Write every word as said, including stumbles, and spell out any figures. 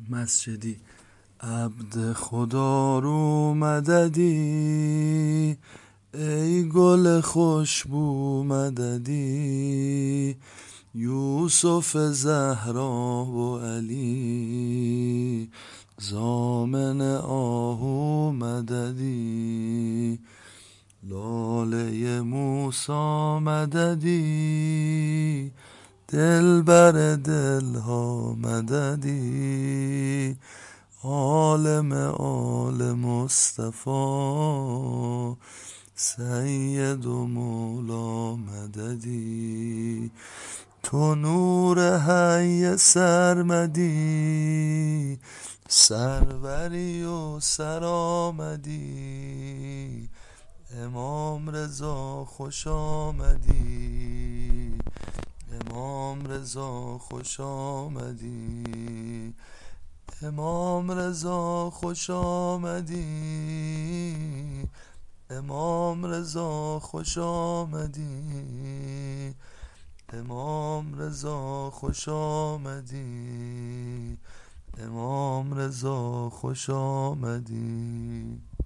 مسجدی. عبد خدا رو مددی، ای گل خوشبو مددی، یوسف زهرا و علی، زامن آهو مددی، لاله موسی مددی، دلبر دلها مددی، عالم آل مصطفی، سید و مولا مددی. تو نور حی سرمدی، سروری و سرآمدی، امام رضا خوش آمدی، امام رضا خوش آمدی، امام رضا خوش آمدی، امام رضا خوش آمدی، امام رضا خوش آمدی، امام رضا خوش آمدی.